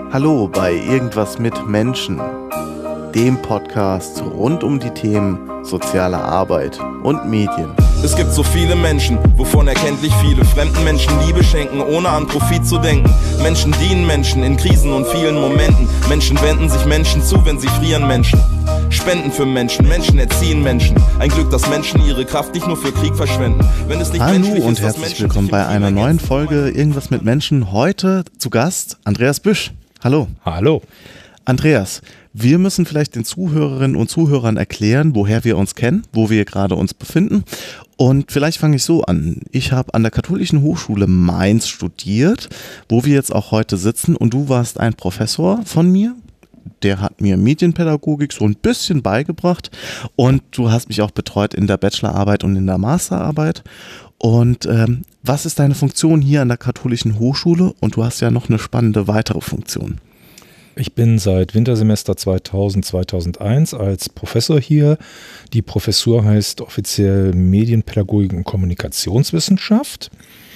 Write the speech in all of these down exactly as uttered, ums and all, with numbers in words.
Hallo bei Irgendwas mit Menschen, dem Podcast rund um die Themen soziale Arbeit und Medien. Es gibt so viele Menschen, wovon erkenntlich viele fremden Menschen Liebe schenken, ohne an Profit zu denken. Menschen dienen Menschen in Krisen und vielen Momenten. Menschen wenden sich Menschen zu, wenn sie frieren Menschen. Spenden für Menschen, Menschen erziehen Menschen. Ein Glück, dass Menschen ihre Kraft nicht nur für Krieg verschwenden. Wenn es nicht Hallo menschlich und ist, dass herzlich Menschen willkommen sich bei im einer Krieg neuen ergänzen. Folge Irgendwas mit Menschen. Heute zu Gast Andreas Büsch. Hallo. Hallo. Andreas, wir müssen vielleicht den Zuhörerinnen und Zuhörern erklären, woher wir uns kennen, wo wir gerade uns befinden. Und vielleicht fange ich so an. Ich habe an der Katholischen Hochschule Mainz studiert, wo wir jetzt auch heute sitzen. Und du warst ein Professor von mir. Der hat mir Medienpädagogik so ein bisschen beigebracht. Und du hast mich auch betreut in der Bachelorarbeit und in der Masterarbeit. Und ähm, was ist deine Funktion hier an der Katholischen Hochschule? Und du hast ja noch eine spannende weitere Funktion. Ich bin seit Wintersemester zweitausend, zweitausendeins als Professor hier. Die Professur heißt offiziell Medienpädagogik und Kommunikationswissenschaft.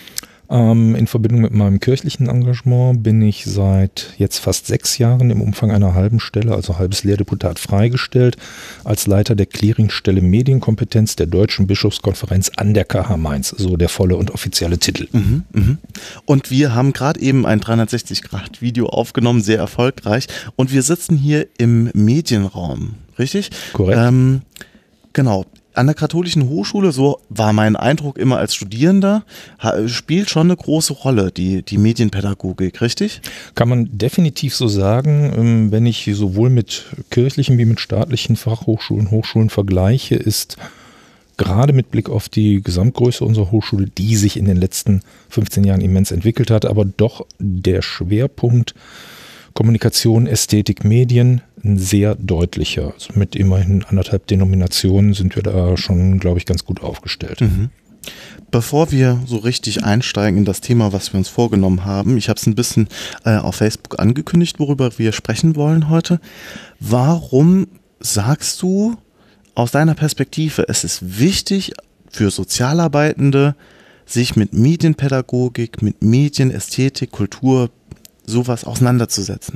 Ähm, in Verbindung mit meinem kirchlichen Engagement bin ich seit jetzt fast sechs Jahren im Umfang einer halben Stelle, also halbes Lehrdeputat, freigestellt als Leiter der Clearingstelle Medienkompetenz der Deutschen Bischofskonferenz an der K H Mainz, so der volle und offizielle Titel. Mhm, mhm. Und wir haben gerade eben ein dreihundertsechzig Grad Video aufgenommen, sehr erfolgreich. Und wir sitzen hier im Medienraum, richtig? Korrekt. Ähm, genau. An der Katholischen Hochschule, so war mein Eindruck immer als Studierender, ha, spielt schon eine große Rolle, die, die Medienpädagogik, richtig? Kann man definitiv so sagen. Wenn ich sowohl mit kirchlichen wie mit staatlichen Fachhochschulen, Hochschulen vergleiche, ist gerade mit Blick auf die Gesamtgröße unserer Hochschule, die sich in den letzten fünfzehn Jahren immens entwickelt hat, aber doch der Schwerpunkt Kommunikation, Ästhetik, Medien ein sehr deutlicher. Also mit immerhin anderthalb Denominationen sind wir da schon, glaube ich, ganz gut aufgestellt. Mhm. Bevor wir so richtig einsteigen in das Thema, was wir uns vorgenommen haben, ich habe es ein bisschen äh, auf Facebook angekündigt, worüber wir sprechen wollen heute. Warum sagst du aus deiner Perspektive, es ist wichtig für Sozialarbeitende, sich mit Medienpädagogik, mit Medien, Ästhetik, Kultur, sowas auseinanderzusetzen?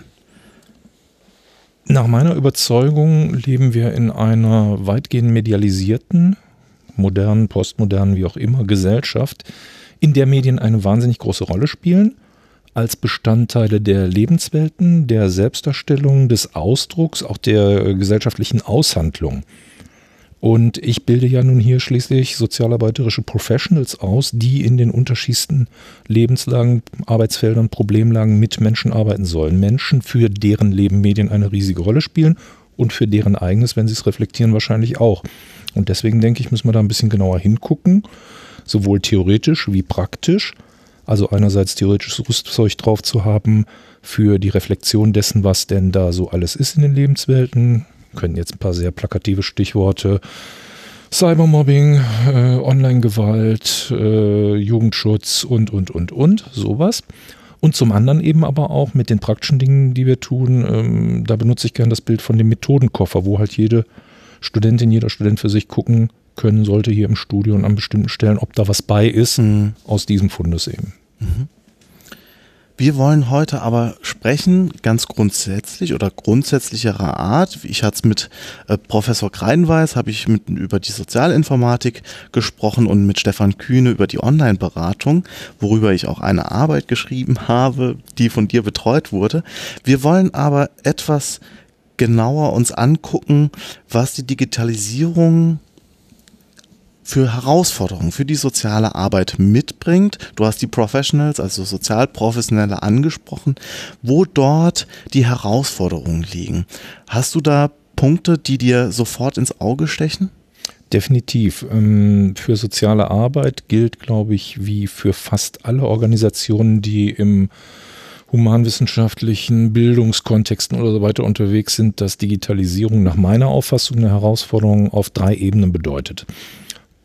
Nach meiner Überzeugung leben wir in einer weitgehend medialisierten, modernen, postmodernen, wie auch immer, Gesellschaft, in der Medien eine wahnsinnig große Rolle spielen, als Bestandteile der Lebenswelten, der Selbstdarstellung, des Ausdrucks, auch der gesellschaftlichen Aushandlung. Und ich bilde ja nun hier schließlich sozialarbeiterische Professionals aus, die in den unterschiedlichsten Lebenslagen, Arbeitsfeldern, Problemlagen mit Menschen arbeiten sollen. Menschen, für deren Leben Medien eine riesige Rolle spielen und für deren eigenes, wenn sie es reflektieren, wahrscheinlich auch. Und deswegen denke ich, müssen wir da ein bisschen genauer hingucken, sowohl theoretisch wie praktisch. Also einerseits theoretisches Rüstzeug drauf zu haben für die Reflexion dessen, was denn da so alles ist in den Lebenswelten. Können jetzt ein paar sehr plakative Stichworte: Cybermobbing, äh, Online-Gewalt, äh, Jugendschutz und, und, und, und, sowas. Und zum anderen eben aber auch mit den praktischen Dingen, die wir tun, ähm, da benutze ich gerne das Bild von dem Methodenkoffer, wo halt jede Studentin, jeder Student für sich gucken können sollte hier im Studio und an bestimmten Stellen, ob da was bei ist, mhm. aus diesem Fundus eben. Mhm. Wir wollen heute aber sprechen, ganz grundsätzlich oder grundsätzlicherer Art. Ich hatte es mit äh, Professor Kreinweis, habe ich mit, über die Sozialinformatik gesprochen und mit Stefan Kühne über die Online-Beratung, worüber ich auch eine Arbeit geschrieben habe, die von dir betreut wurde. Wir wollen aber etwas genauer uns angucken, was die Digitalisierung für Herausforderungen für die soziale Arbeit mitbringt. Du hast die Professionals, also Sozialprofessionelle angesprochen, wo dort die Herausforderungen liegen. Hast du da Punkte, die dir sofort ins Auge stechen? Definitiv. Für soziale Arbeit gilt, glaube ich, wie für fast alle Organisationen, die im humanwissenschaftlichen Bildungskontexten oder so weiter unterwegs sind, dass Digitalisierung nach meiner Auffassung eine Herausforderung auf drei Ebenen bedeutet.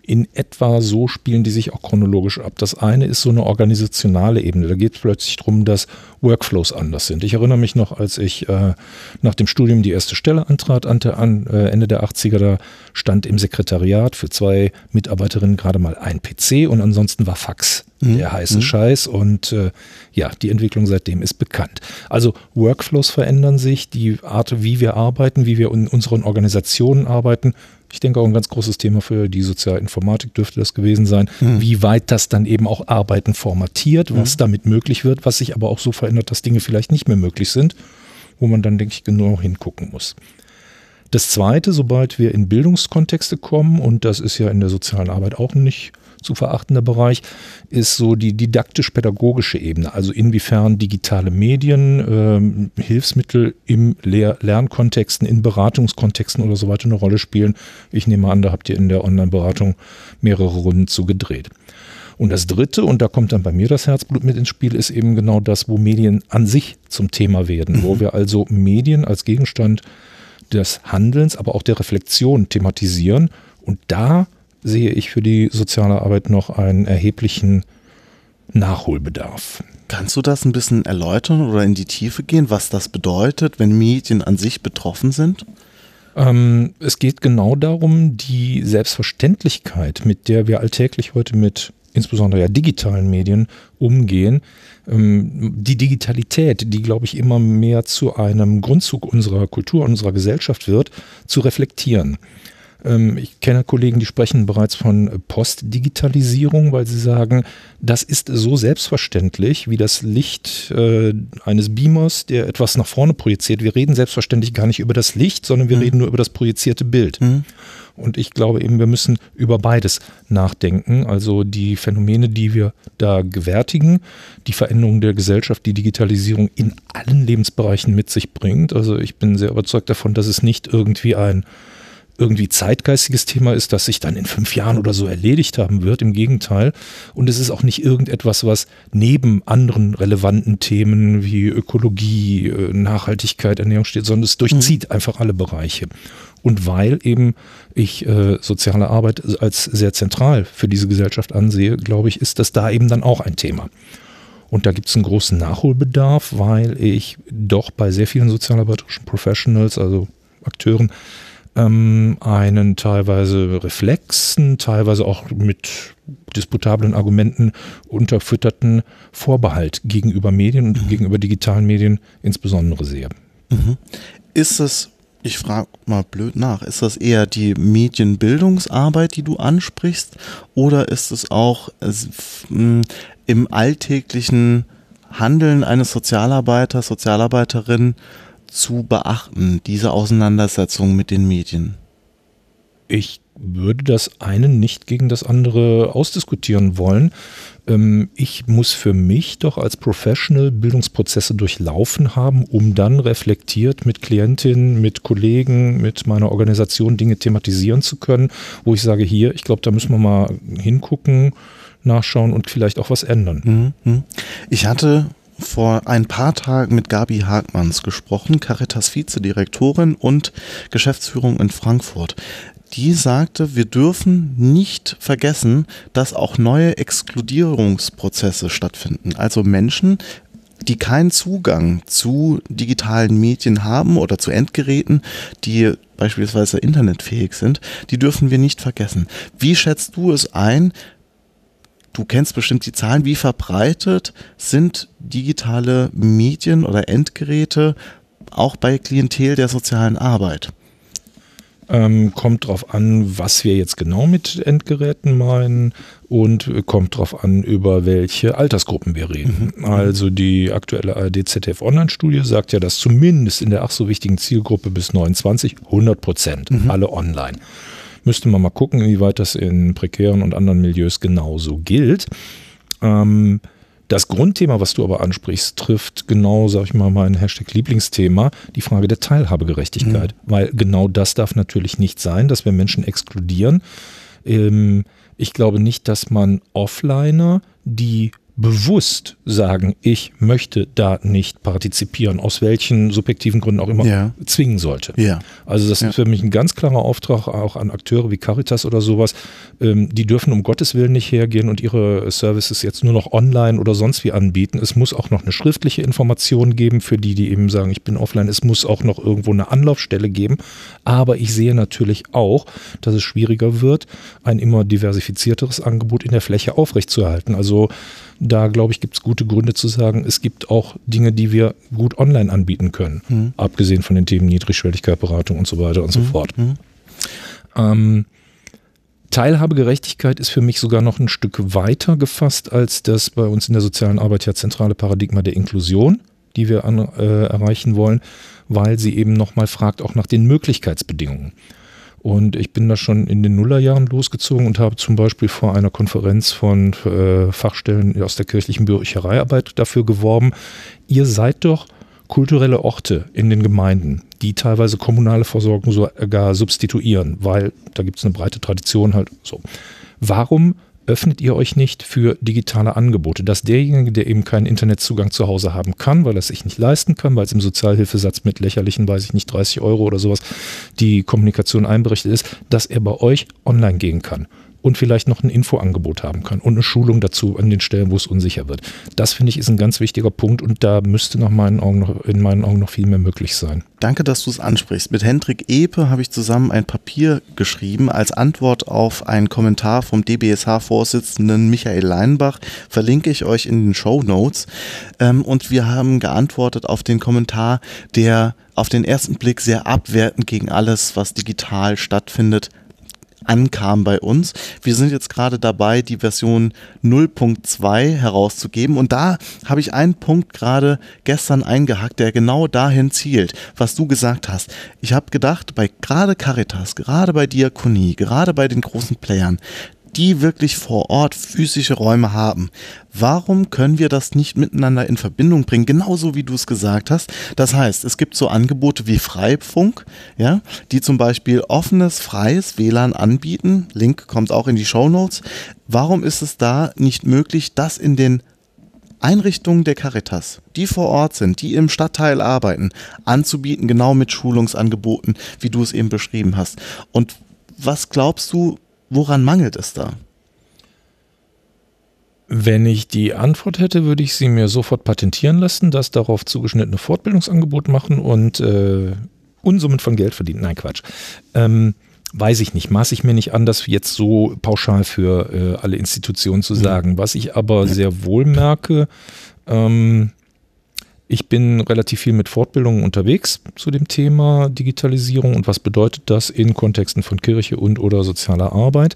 in etwa so spielen die sich auch chronologisch ab. Das eine ist so eine organisationale Ebene. Da geht es plötzlich darum, dass Workflows anders sind. Ich erinnere mich noch, als ich äh, nach dem Studium die erste Stelle antrat, an, an äh, Ende der achtziger, da stand im Sekretariat für zwei Mitarbeiterinnen gerade mal ein P C und ansonsten war Fax mhm. der heiße mhm. Scheiß. Und äh, ja, die Entwicklung seitdem ist bekannt. Also Workflows verändern sich, die Art, wie wir arbeiten, wie wir in unseren Organisationen arbeiten. Ich denke auch ein ganz großes Thema für die Sozialinformatik dürfte das gewesen sein, mhm. wie weit das dann eben auch Arbeiten formatiert, was mhm. damit möglich wird, was sich aber auch so verändert, dass Dinge vielleicht nicht mehr möglich sind, wo man dann, denke ich, genau hingucken muss. Das Zweite, sobald wir in Bildungskontexte kommen, und das ist ja in der sozialen Arbeit auch nicht zu verachtender Bereich, ist so die didaktisch-pädagogische Ebene. Also inwiefern digitale Medien, äh, Hilfsmittel im Lehr- Lernkontexten, in Beratungskontexten oder so weiter eine Rolle spielen. Ich nehme an, da habt ihr in der Online-Beratung mehrere Runden zu gedreht. Und das Dritte, und da kommt dann bei mir das Herzblut mit ins Spiel, ist eben genau das, wo Medien an sich zum Thema werden, mhm. wo wir also Medien als Gegenstand des Handelns, aber auch der Reflexion thematisieren. Und da sehe ich für die soziale Arbeit noch einen erheblichen Nachholbedarf. Kannst du das ein bisschen erläutern oder in die Tiefe gehen, was das bedeutet, wenn Medien an sich betroffen sind? Ähm, es geht genau darum, die Selbstverständlichkeit, mit der wir alltäglich heute mit insbesondere ja digitalen Medien umgehen, ähm, die Digitalität, die, glaube ich, immer mehr zu einem Grundzug unserer Kultur, unserer Gesellschaft wird, zu reflektieren. Ich kenne Kollegen, die sprechen bereits von Postdigitalisierung, weil sie sagen, das ist so selbstverständlich wie das Licht äh, eines Beamers, der etwas nach vorne projiziert. Wir reden selbstverständlich gar nicht über das Licht, sondern wir mhm. reden nur über das projizierte Bild. Mhm. Und ich glaube eben, wir müssen über beides nachdenken. Also die Phänomene, die wir da gewärtigen, die Veränderung der Gesellschaft, die Digitalisierung in allen Lebensbereichen mit sich bringt. Also ich bin sehr überzeugt davon, dass es nicht irgendwie ein irgendwie zeitgeistiges Thema ist, das sich dann in fünf Jahren oder so erledigt haben wird. Im Gegenteil. Und es ist auch nicht irgendetwas, was neben anderen relevanten Themen wie Ökologie, Nachhaltigkeit, Ernährung steht, sondern es durchzieht mhm. einfach alle Bereiche. Und weil eben ich äh, soziale Arbeit als sehr zentral für diese Gesellschaft ansehe, glaube ich, ist das da eben dann auch ein Thema. Und da gibt es einen großen Nachholbedarf, weil ich doch bei sehr vielen sozialarbeiterischen Professionals, also Akteuren, einen teilweise Reflexen, teilweise auch mit diskutablen Argumenten unterfütterten Vorbehalt gegenüber Medien und mhm. gegenüber digitalen Medien insbesondere sehe. Mhm. Ist es, ich frage mal blöd nach, ist das eher die Medienbildungsarbeit, die du ansprichst, oder ist es auch äh, im alltäglichen Handeln eines Sozialarbeiters, Sozialarbeiterin zu beachten, diese Auseinandersetzung mit den Medien? Ich würde das eine nicht gegen das andere ausdiskutieren wollen. Ich muss für mich doch als Professional Bildungsprozesse durchlaufen haben, um dann reflektiert mit Klientinnen, mit Kollegen, mit meiner Organisation Dinge thematisieren zu können, wo ich sage, hier, ich glaube, da müssen wir mal hingucken, nachschauen und vielleicht auch was ändern. Ich hatte vor ein paar Tagen mit Gabi Hagmanns gesprochen, Caritas Vizedirektorin und Geschäftsführung in Frankfurt. Die sagte, wir dürfen nicht vergessen, dass auch neue Exkludierungsprozesse stattfinden. Also Menschen, die keinen Zugang zu digitalen Medien haben oder zu Endgeräten, die beispielsweise internetfähig sind, die dürfen wir nicht vergessen. Wie schätzt du es ein? Du kennst bestimmt die Zahlen. Wie verbreitet sind digitale Medien oder Endgeräte auch bei Klientel der sozialen Arbeit? Ähm, kommt drauf an, was wir jetzt genau mit Endgeräten meinen, und kommt drauf an, über welche Altersgruppen wir reden. Mhm. Also die aktuelle A R D-Z D F-Online-Studie sagt ja, dass zumindest in der ach so wichtigen Zielgruppe bis neunundzwanzig hundert Prozent mhm. alle online. Müsste man mal gucken, inwieweit das in prekären und anderen Milieus genauso gilt. Ähm, das Grundthema, was du aber ansprichst, trifft genau, sag ich mal, mein Hashtag-Lieblingsthema, die Frage der Teilhabegerechtigkeit. Mhm. Weil genau das darf natürlich nicht sein, dass wir Menschen exkludieren. Ähm, ich glaube nicht, dass man Offliner, die bewusst sagen, ich möchte da nicht partizipieren, aus welchen subjektiven Gründen auch immer, ja. zwingen sollte. Ja. Also das ja. ist für mich ein ganz klarer Auftrag auch an Akteure wie Caritas oder sowas. Ähm, die dürfen um Gottes Willen nicht hergehen und ihre Services jetzt nur noch online oder sonst wie anbieten. Es muss auch noch eine schriftliche Information geben für die, die eben sagen, ich bin offline. Es muss auch noch irgendwo eine Anlaufstelle geben. Aber ich sehe natürlich auch, dass es schwieriger wird, ein immer diversifizierteres Angebot in der Fläche aufrechtzuerhalten. Also da, glaube ich, gibt es gute Gründe zu sagen, es gibt auch Dinge, die wir gut online anbieten können. Mhm. Abgesehen von den Themen Niedrigschwelligkeit, Beratung und so weiter und mhm. so fort. Mhm. Ähm, Teilhabegerechtigkeit ist für mich sogar noch ein Stück weiter gefasst als das bei uns in der sozialen Arbeit ja zentrale Paradigma der Inklusion, die wir an, äh, erreichen wollen, weil sie eben nochmal fragt auch nach den Möglichkeitsbedingungen. Und ich bin da schon in den Nullerjahren losgezogen und habe zum Beispiel vor einer Konferenz von äh, Fachstellen aus der kirchlichen Büchereiarbeit dafür geworben, ihr seid doch kulturelle Orte in den Gemeinden, die teilweise kommunale Versorgung sogar substituieren, weil da gibt es eine breite Tradition halt so. Warum öffnet ihr euch nicht für digitale Angebote, dass derjenige, der eben keinen Internetzugang zu Hause haben kann, weil er es sich nicht leisten kann, weil es im Sozialhilfesatz mit lächerlichen, weiß ich nicht, dreißig Euro oder sowas die Kommunikation einberechnet ist, dass er bei euch online gehen kann und vielleicht noch ein Infoangebot haben kann und eine Schulung dazu an den Stellen, wo es unsicher wird. Das, finde ich, ist ein ganz wichtiger Punkt und da müsste nach meinen Augen noch, in meinen Augen noch viel mehr möglich sein. Danke, dass du es ansprichst. Mit Hendrik Epe habe ich zusammen ein Papier geschrieben als Antwort auf einen Kommentar vom D B S H-Vorsitzenden Michael Leinbach. Verlinke ich euch in den Shownotes. Und wir haben geantwortet auf den Kommentar, der auf den ersten Blick sehr abwertend gegen alles, was digital stattfindet, ankam bei uns. Wir sind jetzt gerade dabei, die Version null Punkt zwei herauszugeben und da habe ich einen Punkt gerade gestern eingehackt, der genau dahin zielt, was du gesagt hast. Ich habe gedacht, bei gerade Caritas, gerade bei Diakonie, gerade bei den großen Playern, die wirklich vor Ort physische Räume haben. Warum können wir das nicht miteinander in Verbindung bringen? Genauso wie du es gesagt hast. Das heißt, es gibt so Angebote wie Freifunk, ja, die zum Beispiel offenes, freies W L A N anbieten. Link kommt auch in die Shownotes. Warum ist es da nicht möglich, das in den Einrichtungen der Caritas, die vor Ort sind, die im Stadtteil arbeiten, anzubieten, genau mit Schulungsangeboten, wie du es eben beschrieben hast? Und was glaubst du, woran mangelt es da? Wenn ich die Antwort hätte, würde ich sie mir sofort patentieren lassen, das darauf zugeschnittene Fortbildungsangebot machen und äh, Unsummen von Geld verdienen. Nein, Quatsch. Ähm, weiß ich nicht, maße ich mir nicht an, das jetzt so pauschal für äh, alle Institutionen zu sagen. Was ich aber sehr wohl merke, ähm, ich bin relativ viel mit Fortbildungen unterwegs zu dem Thema Digitalisierung und was bedeutet das in Kontexten von Kirche und oder sozialer Arbeit.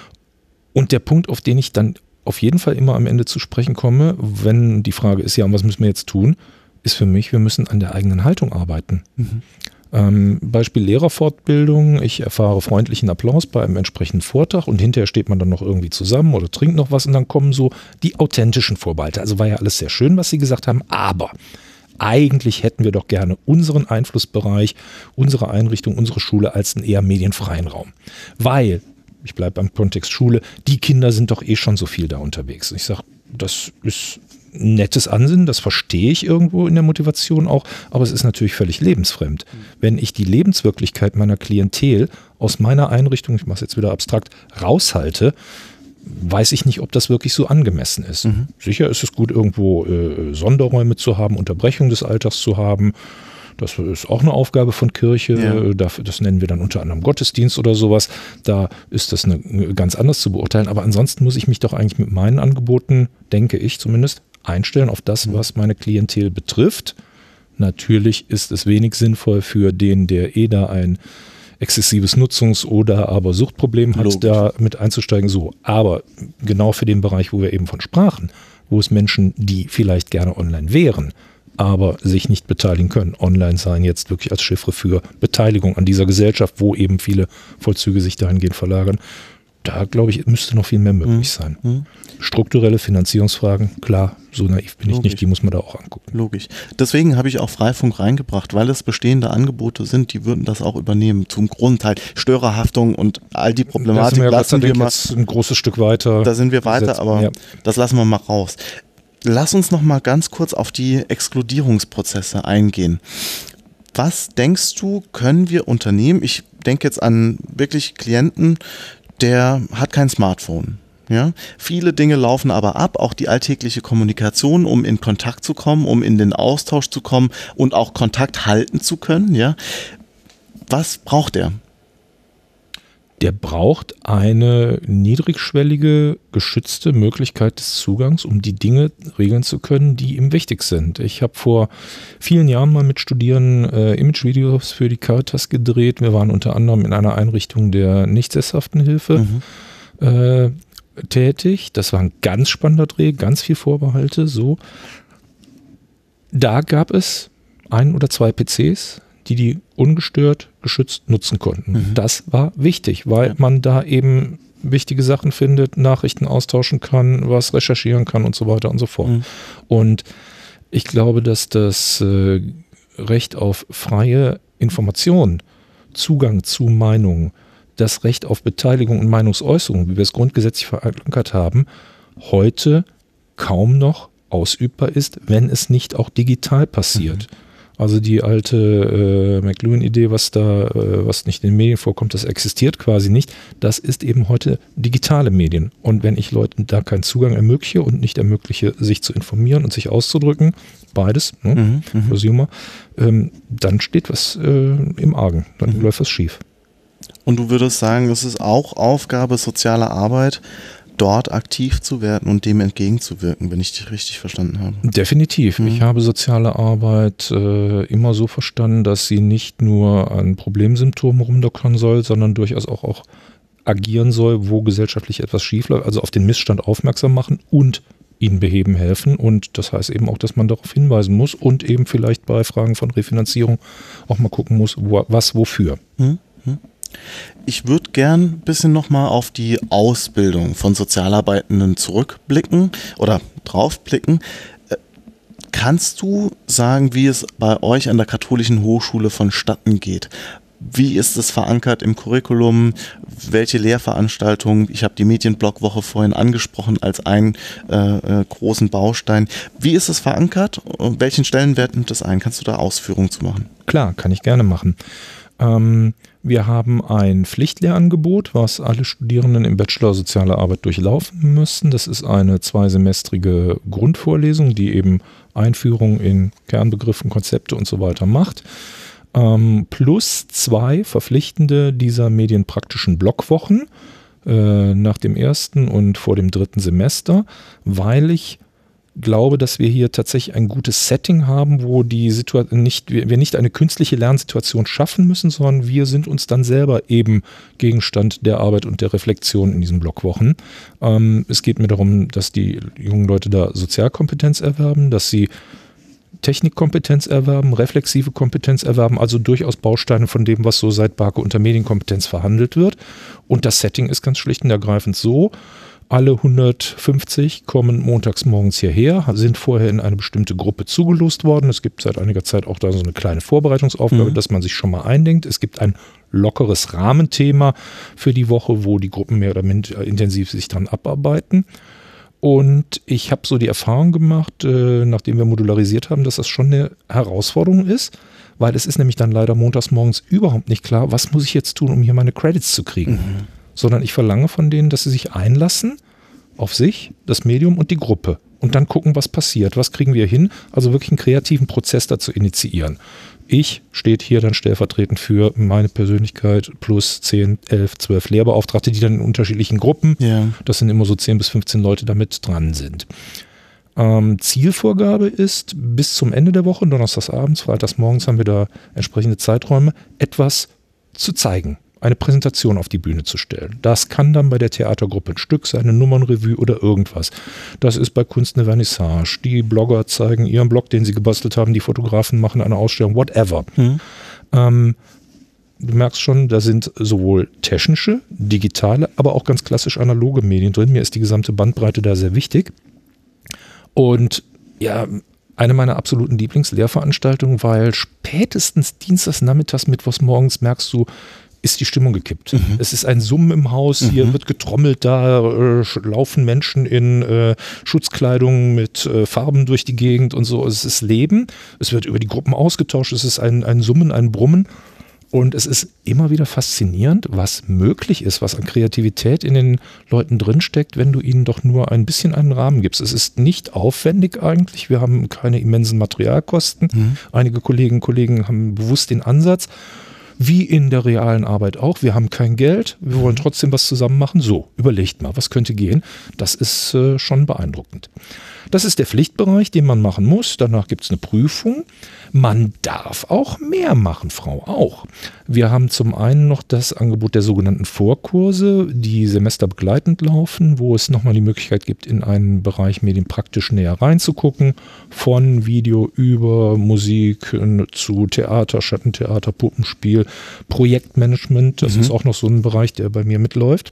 Und der Punkt, auf den ich dann auf jeden Fall immer am Ende zu sprechen komme, wenn die Frage ist, ja, und was müssen wir jetzt tun, ist für mich, wir müssen an der eigenen Haltung arbeiten. Mhm. Ähm, Beispiel Lehrerfortbildung, ich erfahre freundlichen Applaus bei einem entsprechenden Vortrag und hinterher steht man dann noch irgendwie zusammen oder trinkt noch was und dann kommen so die authentischen Vorbehalte. Also war ja alles sehr schön, was Sie gesagt haben, aber eigentlich hätten wir doch gerne unseren Einflussbereich, unsere Einrichtung, unsere Schule als einen eher medienfreien Raum. Weil, ich bleibe beim Kontext Schule, die Kinder sind doch eh schon so viel da unterwegs. Ich sage, das ist ein nettes Ansinnen, das verstehe ich irgendwo in der Motivation auch, aber es ist natürlich völlig lebensfremd. Mhm. Wenn ich die Lebenswirklichkeit meiner Klientel aus meiner Einrichtung, ich mache es jetzt wieder abstrakt, raushalte, weiß ich nicht, ob das wirklich so angemessen ist. Mhm. Sicher ist es gut, irgendwo äh, Sonderräume zu haben, Unterbrechung des Alltags zu haben. Das ist auch eine Aufgabe von Kirche. Ja. Das, das nennen wir dann unter anderem Gottesdienst oder sowas. Da ist das eine, ganz anders zu beurteilen. Aber ansonsten muss ich mich doch eigentlich mit meinen Angeboten, denke ich zumindest, einstellen auf das, was meine Klientel betrifft. Natürlich ist es wenig sinnvoll für den, der eh da ein exzessives Nutzungs- oder aber Suchtproblem hat, Logisch. Da mit einzusteigen. So, aber genau für den Bereich, wo wir eben von sprachen, wo es Menschen, die vielleicht gerne online wären, aber sich nicht beteiligen können. Online sein jetzt wirklich als Chiffre für Beteiligung an dieser Gesellschaft, wo eben viele Vollzüge sich dahingehend verlagern. Da, glaube ich, müsste noch viel mehr möglich sein. Mhm. Strukturelle Finanzierungsfragen, klar, so naiv bin Logisch. Ich nicht, die muss man da auch angucken. Logisch. Deswegen habe ich auch Freifunk reingebracht, weil es bestehende Angebote sind, die würden das auch übernehmen. Zum Grundteil Störerhaftung und all die Problematik wir lassen wir mal. Jetzt ein großes Stück weiter. Da sind wir weiter, gesetzt, aber ja. Das lassen wir mal raus. lass uns noch mal ganz kurz auf die Exkludierungsprozesse eingehen. Was denkst du, können wir Unternehmen, ich denke jetzt an wirklich Klienten, der hat kein Smartphone. Ja, viele Dinge laufen aber ab, auch die alltägliche Kommunikation, um in Kontakt zu kommen, um in den Austausch zu kommen und auch Kontakt halten zu können. Ja, was braucht er? Der braucht eine niedrigschwellige, geschützte Möglichkeit des Zugangs, um die Dinge regeln zu können, die ihm wichtig sind. Ich habe vor vielen Jahren mal mit Studierenden äh, Imagevideos für die Caritas gedreht. Wir waren unter anderem in einer Einrichtung der Nicht-Sesshaftenhilfe mhm. äh, tätig. Das war ein ganz spannender Dreh, ganz viel Vorbehalte. So, da gab es ein oder zwei P Cs, die die ungestört, geschützt nutzen konnten. Mhm. Das war wichtig, weil ja. man da eben wichtige Sachen findet, Nachrichten austauschen kann, was recherchieren kann und so weiter und so fort. Mhm. Und ich glaube, dass das äh, Recht auf freie Information, Zugang zu Meinungen, das Recht auf Beteiligung und Meinungsäußerung, wie wir es grundgesetzlich verankert haben, heute kaum noch ausübbar ist, wenn es nicht auch digital passiert. Mhm. Also die alte äh, McLuhan-Idee, was da, äh, was nicht in den Medien vorkommt, das existiert quasi nicht. Das ist eben heute digitale Medien. Und wenn ich Leuten da keinen Zugang ermögliche und nicht ermögliche, sich zu informieren und sich auszudrücken, beides, ne, mhm, Humor, ähm, dann steht was äh, im Argen, dann mhm. läuft was schief. Und du würdest sagen, es ist auch Aufgabe sozialer Arbeit, dort aktiv zu werden und dem entgegenzuwirken, wenn ich dich richtig verstanden habe. Definitiv. Mhm. Ich habe soziale Arbeit äh, immer so verstanden, dass sie nicht nur an Problemsymptomen rumdockern soll, sondern durchaus auch, auch agieren soll, wo gesellschaftlich etwas schief läuft, also auf den Missstand aufmerksam machen und ihnen beheben helfen. Und das heißt eben auch, dass man darauf hinweisen muss und eben vielleicht bei Fragen von Refinanzierung auch mal gucken muss, wo, was wofür. Mhm. Ich würde gern ein bisschen nochmal auf die Ausbildung von Sozialarbeitenden zurückblicken oder draufblicken. Kannst du sagen, wie es bei euch an der Katholischen Hochschule vonstatten geht? Wie ist es verankert im Curriculum? Welche Lehrveranstaltungen? Ich habe die Medienblogwoche vorhin angesprochen als einen äh, großen Baustein. Wie ist es verankert und welchen Stellenwert nimmt es ein? Kannst du da Ausführungen zu machen? Klar, kann ich gerne machen. Ähm, wir haben ein Pflichtlehrangebot, was alle Studierenden im Bachelor Soziale Arbeit durchlaufen müssen. Das ist eine zweisemestrige Grundvorlesung, die eben Einführung in Kernbegriffen, Konzepte und so weiter macht. Ähm, plus zwei verpflichtende dieser medienpraktischen Blockwochen äh, nach dem ersten und vor dem dritten Semester, weil ich glaube, dass wir hier tatsächlich ein gutes Setting haben, wo die Situation nicht, wir nicht eine künstliche Lernsituation schaffen müssen, sondern wir sind uns dann selber eben Gegenstand der Arbeit und der Reflexion in diesen Blockwochen. Ähm, es geht mir darum, dass die jungen Leute da Sozialkompetenz erwerben, dass sie Technikkompetenz erwerben, reflexive Kompetenz erwerben, also durchaus Bausteine von dem, was so seit Barke unter Medienkompetenz verhandelt wird. Und das Setting ist ganz schlicht und ergreifend so: Alle hundertfünfzig kommen montags morgens hierher, sind vorher in eine bestimmte Gruppe zugelost worden. Es gibt seit einiger Zeit auch da so eine kleine Vorbereitungsaufgabe, mhm. dass man sich schon mal eindenkt. Es gibt ein lockeres Rahmenthema für die Woche, wo die Gruppen mehr oder minder intensiv sich dran abarbeiten. Und ich habe so die Erfahrung gemacht, äh, nachdem wir modularisiert haben, dass das schon eine Herausforderung ist, weil es ist nämlich dann leider montags morgens überhaupt nicht klar, was muss ich jetzt tun, um hier meine Credits zu kriegen. Mhm. Sondern ich verlange von denen, dass sie sich einlassen auf sich, das Medium und die Gruppe und dann gucken, was passiert, was kriegen wir hin, also wirklich einen kreativen Prozess dazu initiieren. Ich steht hier dann stellvertretend für meine Persönlichkeit plus zehn, elf, zwölf Lehrbeauftragte, die dann in unterschiedlichen Gruppen, ja. das sind immer so zehn bis fünfzehn Leute, damit dran sind. Ähm, Zielvorgabe ist, bis zum Ende der Woche, donnerstags abends, freitags morgens haben wir da entsprechende Zeiträume, etwas zu zeigen. Eine Präsentation auf die Bühne zu stellen. Das kann dann bei der Theatergruppe ein Stück sein, eine Nummernrevue oder irgendwas. Das ist bei Kunst eine Vernissage. Die Blogger zeigen ihren Blog, den sie gebastelt haben. Die Fotografen machen eine Ausstellung, whatever. Mhm. Ähm, du merkst schon, da sind sowohl technische, digitale, aber auch ganz klassisch analoge Medien drin. Mir ist die gesamte Bandbreite da sehr wichtig. Und ja, eine meiner absoluten Lieblingslehrveranstaltungen, weil spätestens dienstags, nachmittags, mittwochs morgens merkst du, ist die Stimmung gekippt. Mhm. Es ist ein Summen im Haus, mhm. hier wird getrommelt, da äh, laufen Menschen in äh, Schutzkleidung mit äh, Farben durch die Gegend und so. Es ist Leben, es wird über die Gruppen ausgetauscht, es ist ein, ein Summen, ein Brummen. Und es ist immer wieder faszinierend, was möglich ist, was an Kreativität in den Leuten drinsteckt, wenn du ihnen doch nur ein bisschen einen Rahmen gibst. Es ist nicht aufwendig eigentlich, wir haben keine immensen Materialkosten. Mhm. Einige Kolleginnen und Kollegen haben bewusst den Ansatz, wie in der realen Arbeit auch, wir haben kein Geld, wir wollen trotzdem was zusammen machen. So, überlegt mal, was könnte gehen? Das ist äh, schon beeindruckend. Das ist der Pflichtbereich, den man machen muss. Danach gibt es eine Prüfung. Man darf auch mehr machen, Frau, auch. Wir haben zum einen noch das Angebot der sogenannten Vorkurse, die semesterbegleitend laufen, wo es nochmal die Möglichkeit gibt, in einen Bereich medienpraktisch näher reinzugucken, von Video über Musik zu Theater, Schattentheater, Puppenspiel, Projektmanagement. Das mhm. ist auch noch so ein Bereich, der bei mir mitläuft.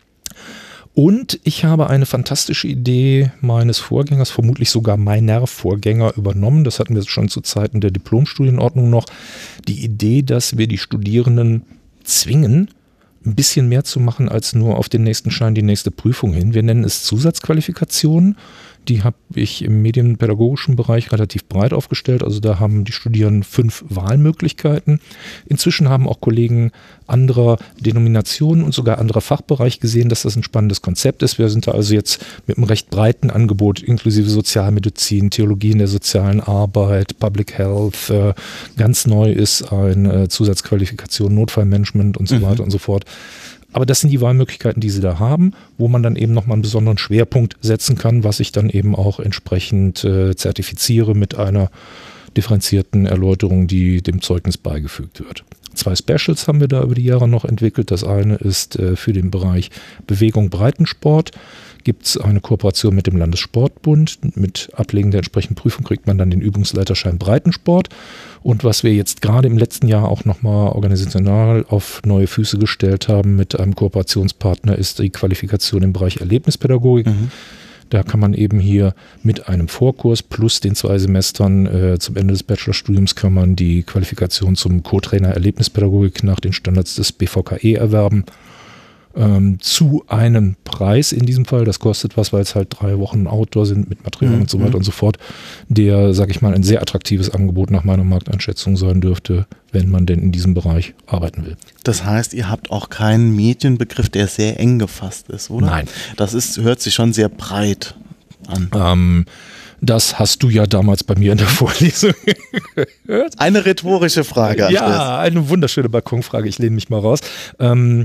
Und ich habe eine fantastische Idee meines Vorgängers, vermutlich sogar meiner Vorgänger, übernommen. Das hatten wir schon zu Zeiten der Diplomstudienordnung noch. Die Idee, dass wir die Studierenden zwingen, ein bisschen mehr zu machen als nur auf den nächsten Schein, die nächste Prüfung hin. Wir nennen es Zusatzqualifikationen. Die habe ich im medienpädagogischen Bereich relativ breit aufgestellt. Also da haben die Studierenden fünf Wahlmöglichkeiten. Inzwischen haben auch Kollegen anderer Denominationen und sogar anderer Fachbereiche gesehen, dass das ein spannendes Konzept ist. Wir sind da also jetzt mit einem recht breiten Angebot inklusive Sozialmedizin, Theologie in der sozialen Arbeit, Public Health. Ganz neu ist eine Zusatzqualifikation, Notfallmanagement und so mhm. weiter und so fort. Aber das sind die Wahlmöglichkeiten, die sie da haben, wo man dann eben nochmal einen besonderen Schwerpunkt setzen kann, was ich dann eben auch entsprechend äh, zertifiziere mit einer differenzierten Erläuterung, die dem Zeugnis beigefügt wird. Zwei Specials haben wir da über die Jahre noch entwickelt. Das eine ist äh, für den Bereich Bewegung Breitensport. Gibt es eine Kooperation mit dem Landessportbund. Mit Ablegen der entsprechenden Prüfung kriegt man dann den Übungsleiterschein Breitensport. Und was wir jetzt gerade im letzten Jahr auch nochmal organisational auf neue Füße gestellt haben mit einem Kooperationspartner, ist die Qualifikation im Bereich Erlebnispädagogik. Mhm. Da kann man eben hier mit einem Vorkurs plus den zwei Semestern äh, zum Ende des Bachelorstudiums kann man die Qualifikation zum Co-Trainer Erlebnispädagogik nach den Standards des B V K E erwerben. Ähm, zu einem Preis in diesem Fall, das kostet was, weil es halt drei Wochen Outdoor sind mit Material mhm. und so weiter und so fort, der, sag ich mal, ein sehr attraktives Angebot nach meiner Markteinschätzung sein dürfte, wenn man denn in diesem Bereich arbeiten will. Das heißt, ihr habt auch keinen Medienbegriff, der sehr eng gefasst ist, oder? Nein. Das ist, hört sich schon sehr breit an. Ähm, Das hast du ja damals bei mir in der Vorlesung gehört. Eine rhetorische Frage. Ja, Andreas. Eine wunderschöne Balkonfrage. Ich lehne mich mal raus. Ähm,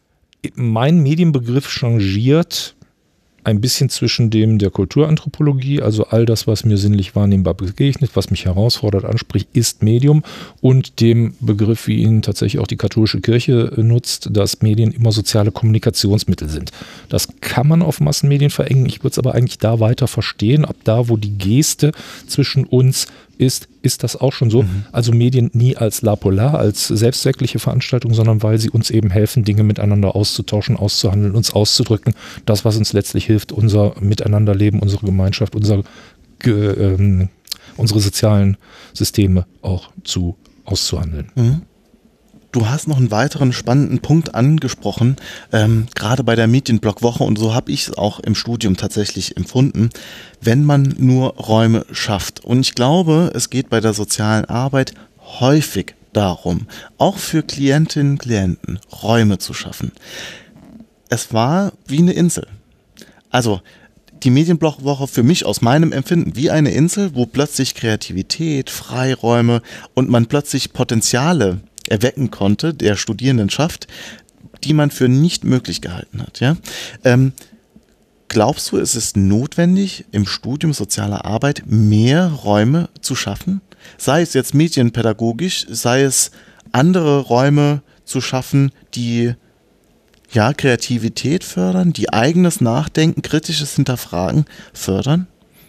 mein Medienbegriff changiert ein bisschen zwischen dem der Kulturanthropologie, also all das, was mir sinnlich wahrnehmbar begegnet, was mich herausfordert, anspricht, ist Medium, und dem Begriff, wie ihn tatsächlich auch die katholische Kirche nutzt, dass Medien immer soziale Kommunikationsmittel sind. Das kann man auf Massenmedien verengen, ich würde es aber eigentlich da weiter verstehen, ab da, wo die Geste zwischen uns ist, ist das auch schon so. Mhm. Also Medien nie als La Polar, als selbstzweckliche Veranstaltung, sondern weil sie uns eben helfen, Dinge miteinander auszutauschen, auszuhandeln, uns auszudrücken. Das, was uns letztlich hilft, unser Miteinanderleben, unsere Gemeinschaft, unser, äh, unsere sozialen Systeme auch zu auszuhandeln. Mhm. Du hast noch einen weiteren spannenden Punkt angesprochen, ähm, gerade bei der Medienblogwoche, und so habe ich es auch im Studium tatsächlich empfunden, wenn man nur Räume schafft. Und ich glaube, es geht bei der sozialen Arbeit häufig darum, auch für Klientinnen und Klienten Räume zu schaffen. Es war wie eine Insel. Also die Medienblogwoche für mich aus meinem Empfinden wie eine Insel, wo plötzlich Kreativität, Freiräume und man plötzlich Potenziale erwecken konnte, der Studierendenschaft, die man für nicht möglich gehalten hat. Ja? Ähm, glaubst du, es ist notwendig, im Studium sozialer Arbeit mehr Räume zu schaffen? Sei es jetzt medienpädagogisch, sei es andere Räume zu schaffen, die ja, Kreativität fördern, die eigenes Nachdenken, kritisches Hinterfragen fördern?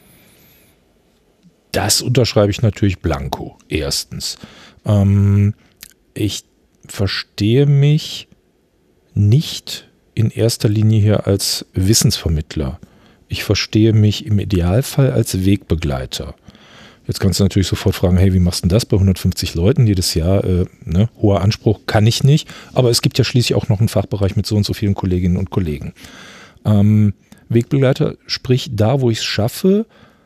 Das unterschreibe ich natürlich blanko, erstens. Ähm, Ich verstehe mich nicht in erster Linie hier als Wissensvermittler. Ich verstehe mich im Idealfall als Wegbegleiter. Jetzt kannst du natürlich sofort fragen, hey, wie machst du denn das bei hundertfünfzig Leuten jedes Jahr? Äh, ne? Hoher Anspruch kann ich nicht, aber es gibt ja schließlich auch noch einen Fachbereich mit so und so vielen Kolleginnen und Kollegen. Ähm, Wegbegleiter, sprich da, wo ich es schaffe,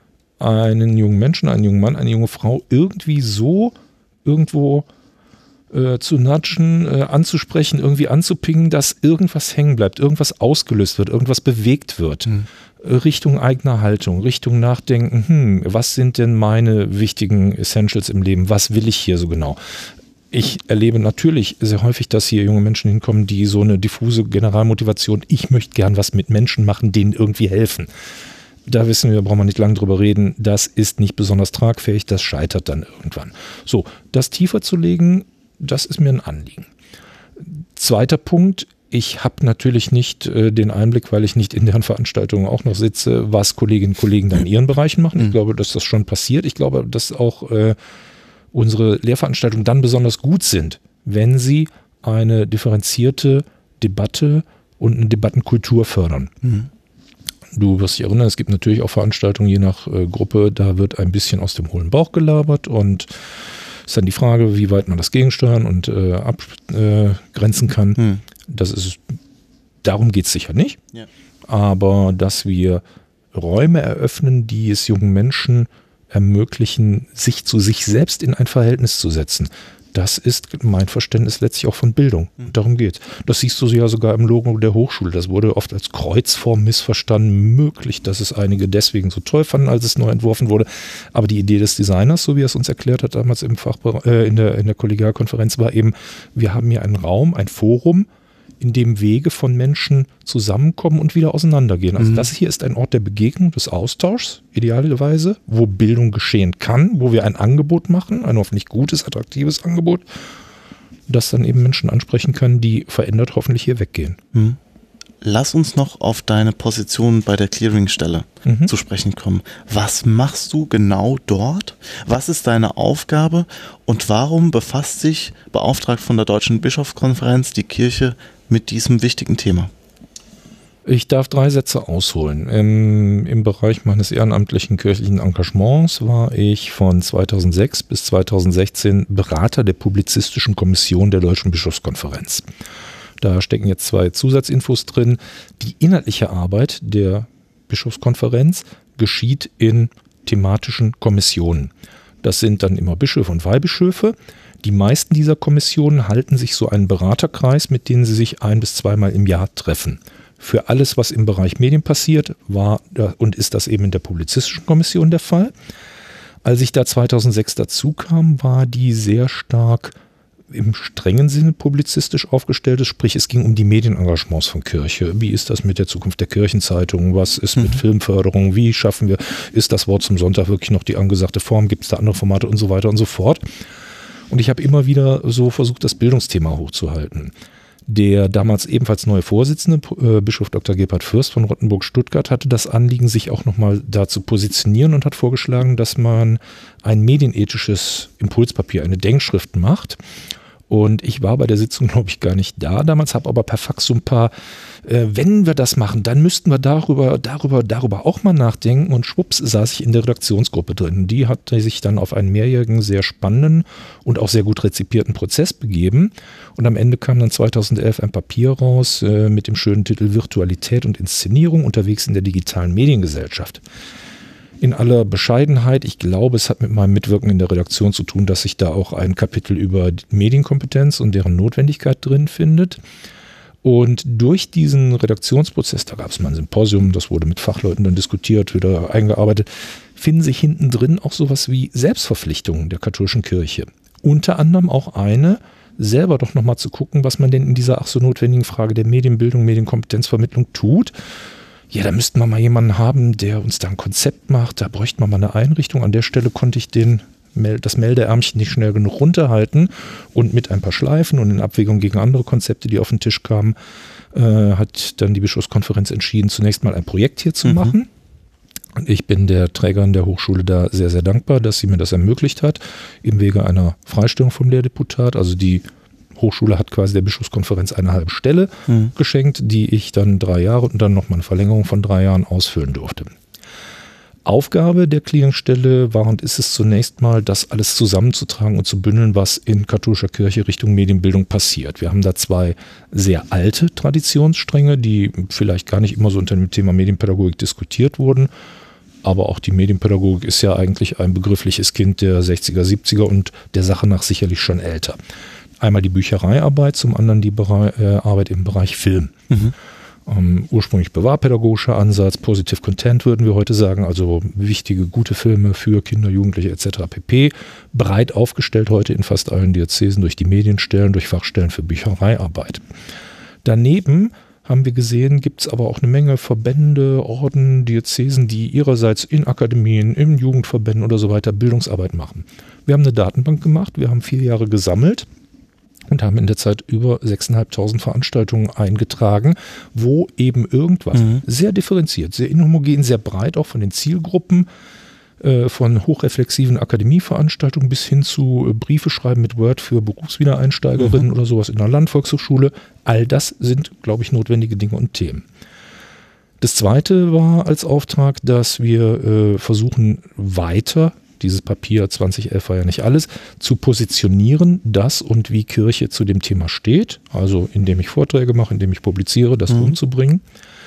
einen jungen Menschen, einen jungen Mann, eine junge Frau irgendwie so irgendwo äh, zu nudgen, äh, anzusprechen, irgendwie anzupingen, dass irgendwas hängen bleibt, irgendwas ausgelöst wird, irgendwas bewegt wird. Mhm. Richtung eigener Haltung, Richtung Nachdenken, hm, was sind denn meine wichtigen Essentials im Leben, was will ich hier so genau? Ich erlebe natürlich sehr häufig, dass hier junge Menschen hinkommen, die so eine diffuse Generalmotivation, ich möchte gern was mit Menschen machen, denen irgendwie helfen. Da wissen wir, brauchen wir nicht lange drüber reden, das ist nicht besonders tragfähig, das scheitert dann irgendwann. So, das tiefer zu legen, das ist mir ein Anliegen. Zweiter Punkt, ich habe natürlich nicht äh, den Einblick, weil ich nicht in deren Veranstaltungen auch noch sitze, was Kolleginnen und Kollegen dann in ihren Bereichen machen. Ich glaube, dass das schon passiert. Ich glaube, dass auch äh, unsere Lehrveranstaltungen dann besonders gut sind, wenn sie eine differenzierte Debatte und eine Debattenkultur fördern. Mhm. Du wirst dich erinnern, es gibt natürlich auch Veranstaltungen je nach äh, Gruppe, da wird ein bisschen aus dem hohlen Bauch gelabert und ist dann die Frage, wie weit man das gegensteuern und äh, abgrenzen äh, kann. Mhm. Das ist, darum geht es sicher nicht, ja. Aber dass wir Räume eröffnen, die es jungen Menschen ermöglichen, sich zu sich selbst in ein Verhältnis zu setzen, das ist mein Verständnis letztlich auch von Bildung. Mhm. Darum geht es. Das siehst du ja sogar im Logo der Hochschule. Das wurde oft als Kreuzform missverstanden. Möglich, dass es einige deswegen so toll fanden, als es neu entworfen wurde. Aber die Idee des Designers, so wie er es uns erklärt hat damals im Fachbereich, äh, in der, in der Kollegialkonferenz, war eben, wir haben hier einen Raum, ein Forum, in dem Wege von Menschen zusammenkommen und wieder auseinandergehen. Also mhm. das hier ist ein Ort der Begegnung, des Austauschs, idealerweise, wo Bildung geschehen kann, wo wir ein Angebot machen, ein hoffentlich gutes, attraktives Angebot, das dann eben Menschen ansprechen kann, die verändert hoffentlich hier weggehen. Mhm. Lass uns noch auf deine Position bei der Clearingstelle mhm. zu sprechen kommen. Was machst du genau dort? Was ist deine Aufgabe? Und warum befasst sich, beauftragt von der Deutschen Bischofskonferenz, die Kirche mit diesem wichtigen Thema? Ich darf drei Sätze ausholen. Im, im Bereich meines ehrenamtlichen kirchlichen Engagements war ich von zweitausendsechs bis zweitausendsechzehn Berater der Publizistischen Kommission der Deutschen Bischofskonferenz. Da stecken jetzt zwei Zusatzinfos drin. Die inhaltliche Arbeit der Bischofskonferenz geschieht in thematischen Kommissionen. Das sind dann immer Bischöfe und Weihbischöfe. Die meisten dieser Kommissionen halten sich so einen Beraterkreis, mit denen sie sich ein- bis zweimal im Jahr treffen. Für alles, was im Bereich Medien passiert, war und ist das eben in der Publizistischen Kommission der Fall. Als ich da zweitausendsechs dazu kam, war die sehr stark im strengen Sinne publizistisch aufgestellt, sprich es ging um die Medienengagements von Kirche. Wie ist das mit der Zukunft der Kirchenzeitung? Was ist mit mhm. Filmförderung? Wie schaffen wir, ist das Wort zum Sonntag wirklich noch die angesagte Form? Gibt es da andere Formate und so weiter und so fort? Und ich habe immer wieder so versucht, das Bildungsthema hochzuhalten. Der damals ebenfalls neue Vorsitzende, äh, Bischof Doktor Gebhard Fürst von Rottenburg-Stuttgart, hatte das Anliegen, sich auch nochmal da zu positionieren und hat vorgeschlagen, dass man ein medienethisches Impulspapier, eine Denkschrift macht. Und ich war bei der Sitzung, glaube ich, gar nicht da damals, habe aber per Fax so ein paar, äh, wenn wir das machen, dann müssten wir darüber, darüber, darüber auch mal nachdenken. Und schwupps saß ich in der Redaktionsgruppe drin. Die hat sich dann auf einen mehrjährigen, sehr spannenden und auch sehr gut rezipierten Prozess begeben. Und am Ende kam dann zweitausendelf ein Papier raus äh, mit dem schönen Titel Virtualität und Inszenierung unterwegs in der digitalen Mediengesellschaft. In aller Bescheidenheit, ich glaube, es hat mit meinem Mitwirken in der Redaktion zu tun, dass sich da auch ein Kapitel über Medienkompetenz und deren Notwendigkeit drin findet. Und durch diesen Redaktionsprozess, da gab es mal ein Symposium, das wurde mit Fachleuten dann diskutiert, wieder eingearbeitet, finden sich hinten drin auch sowas wie Selbstverpflichtungen der katholischen Kirche. Unter anderem auch eine, selber doch nochmal zu gucken, was man denn in dieser ach so notwendigen Frage der Medienbildung, Medienkompetenzvermittlung tut. Ja, da müssten wir mal jemanden haben, der uns da ein Konzept macht, da bräuchten wir mal eine Einrichtung. An der Stelle konnte ich den, das Meldeärmchen nicht schnell genug runterhalten und mit ein paar Schleifen und in Abwägung gegen andere Konzepte, die auf den Tisch kamen, äh, hat dann die Bischofskonferenz entschieden, zunächst mal ein Projekt hier zu mhm. machen. Und ich bin der Trägerin der Hochschule da sehr, sehr dankbar, dass sie mir das ermöglicht hat, im Wege einer Freistellung vom Lehrdeputat. Also die Hochschule hat quasi der Bischofskonferenz eine halbe Stelle mhm. geschenkt, die ich dann drei Jahre und dann nochmal eine Verlängerung von drei Jahren ausfüllen durfte. Aufgabe der Clearingstelle war und ist es zunächst mal, das alles zusammenzutragen und zu bündeln, was in katholischer Kirche Richtung Medienbildung passiert. Wir haben da zwei sehr alte Traditionsstränge, die vielleicht gar nicht immer so unter dem Thema Medienpädagogik diskutiert wurden. Aber auch die Medienpädagogik ist ja eigentlich ein begriffliches Kind der sechziger, siebziger und der Sache nach sicherlich schon älter. Einmal die Büchereiarbeit, zum anderen die Bere- äh, Arbeit im Bereich Film. Mhm. Um, ursprünglich bewahrpädagogischer Ansatz, Positive Content würden wir heute sagen, also wichtige, gute Filme für Kinder, Jugendliche et cetera pp. Breit aufgestellt heute in fast allen Diözesen durch die Medienstellen, durch Fachstellen für Büchereiarbeit. Daneben haben wir gesehen, gibt es aber auch eine Menge Verbände, Orden, Diözesen, die ihrerseits in Akademien, in Jugendverbänden oder so weiter Bildungsarbeit machen. Wir haben eine Datenbank gemacht, wir haben vier Jahre gesammelt und haben in der Zeit über sechstausendfünfhundert Veranstaltungen eingetragen, wo eben irgendwas mhm. sehr differenziert, sehr inhomogen, sehr breit, auch von den Zielgruppen, äh, von hochreflexiven Akademieveranstaltungen bis hin zu äh, Briefe schreiben mit Word für Berufswiedereinsteigerinnen mhm. oder sowas in der Landvolkshochschule. All das sind, glaube ich, notwendige Dinge und Themen. Das Zweite war als Auftrag, dass wir äh, versuchen, weiter dieses Papier zwanzig elf war ja nicht alles, zu positionieren, dass und wie Kirche zu dem Thema steht, also indem ich Vorträge mache, indem ich publiziere, das mhm. umzubringen.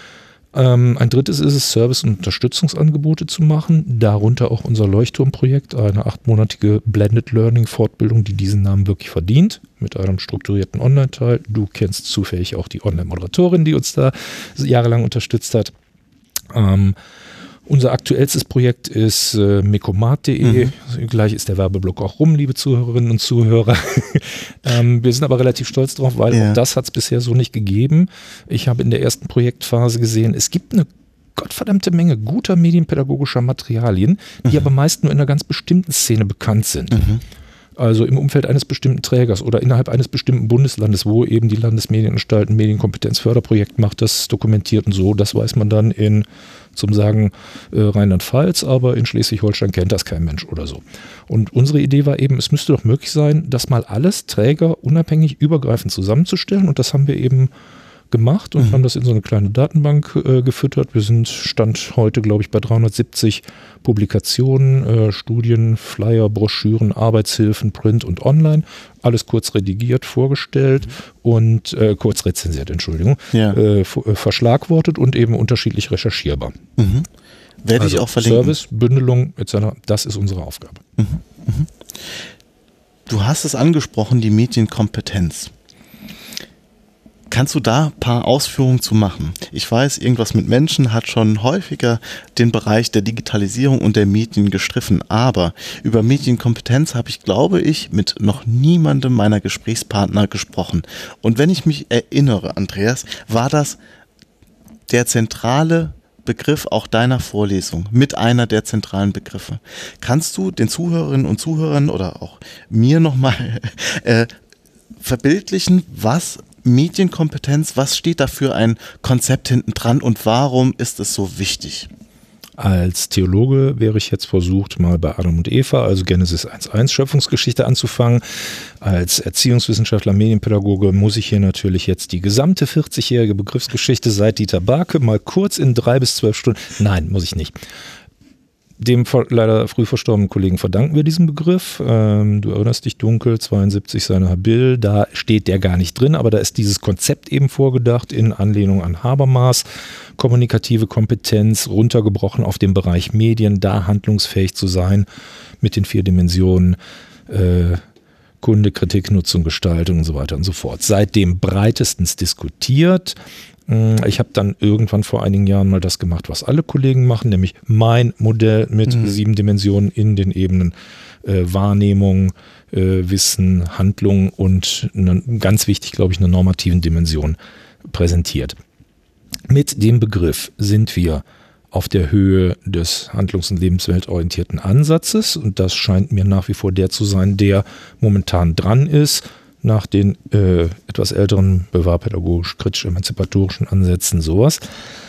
Ähm, ein drittes ist es, Service- und Unterstützungsangebote zu machen, darunter auch unser Leuchtturmprojekt, eine achtmonatige Blended Learning Fortbildung, die diesen Namen wirklich verdient, mit einem strukturierten Online-Teil. Du kennst zufällig auch die Online-Moderatorin, die uns da jahrelang unterstützt hat. Ähm, Unser aktuellstes Projekt ist äh, mekomat punkt de. Mhm. Gleich ist der Werbeblock auch rum, liebe Zuhörerinnen und Zuhörer. ähm, wir sind aber relativ stolz drauf, weil ja. auch das hat es bisher so nicht gegeben. Ich habe in der ersten Projektphase gesehen, es gibt eine gottverdammte Menge guter medienpädagogischer Materialien, die mhm. aber meist nur in einer ganz bestimmten Szene bekannt sind. Mhm. Also im Umfeld eines bestimmten Trägers oder innerhalb eines bestimmten Bundeslandes, wo eben die Landesmedienanstalt ein Medienkompetenzförderprojekt macht, das dokumentiert und so. Das weiß man dann in, zum Sagen, äh, Rheinland-Pfalz, aber in Schleswig-Holstein kennt das kein Mensch oder so. Und unsere Idee war eben, es müsste doch möglich sein, das mal alles Träger unabhängig, übergreifend zusammenzustellen, und das haben wir eben gemacht und mhm. haben das in so eine kleine Datenbank äh, gefüttert. Wir sind Stand heute, glaube ich, bei dreihundertsiebzig Publikationen, äh, Studien, Flyer, Broschüren, Arbeitshilfen, Print und Online. Alles kurz redigiert, vorgestellt mhm. und äh, kurz rezensiert, Entschuldigung, ja. äh, f- äh, verschlagwortet und eben unterschiedlich recherchierbar. Mhm. Werde also ich auch verlinken. Service, Bündelung et cetera, das ist unsere Aufgabe. Mhm. Mhm. Du hast es angesprochen, die Medienkompetenz. Kannst du da ein paar Ausführungen zu machen? Ich weiß, irgendwas mit Menschen hat schon häufiger den Bereich der Digitalisierung und der Medien gestriffen, aber über Medienkompetenz habe ich, glaube ich, mit noch niemandem meiner Gesprächspartner gesprochen. Und wenn ich mich erinnere, Andreas, war das der zentrale Begriff auch deiner Vorlesung, mit einer der zentralen Begriffe. Kannst du den Zuhörerinnen und Zuhörern oder auch mir nochmal äh, verbildlichen, was Medienkompetenz, was steht da für ein Konzept hinten dran und warum ist es so wichtig? Als Theologe wäre ich jetzt versucht, mal bei Adam und Eva, also Genesis eins Punkt eins, Schöpfungsgeschichte anzufangen. Als Erziehungswissenschaftler, Medienpädagoge muss ich hier natürlich jetzt die gesamte vierzigjährige Begriffsgeschichte seit Dieter Barke mal kurz in drei bis zwölf Stunden, nein, muss ich nicht. Dem leider früh verstorbenen Kollegen verdanken wir diesen Begriff. Ähm, du erinnerst dich dunkel, zweiundsiebzig seiner Habil, da steht der gar nicht drin, aber da ist dieses Konzept eben vorgedacht in Anlehnung an Habermas. Kommunikative Kompetenz, runtergebrochen auf den Bereich Medien, da handlungsfähig zu sein mit den vier Dimensionen äh, Kunde, Kritik, Nutzung, Gestaltung und so weiter und so fort. Seitdem breitestens diskutiert. Ich habe dann irgendwann vor einigen Jahren mal das gemacht, was alle Kollegen machen, nämlich mein Modell mit mhm. sieben Dimensionen in den Ebenen äh, Wahrnehmung, äh, Wissen, Handlung und eine, ganz wichtig, glaube ich, eine normativen Dimension präsentiert. Mit dem Begriff sind wir auf der Höhe des handlungs- und lebensweltorientierten Ansatzes, und das scheint mir nach wie vor der zu sein, der momentan dran ist, nach den äh, etwas älteren bewahrpädagogisch, kritisch-emanzipatorischen Ansätzen, sowas.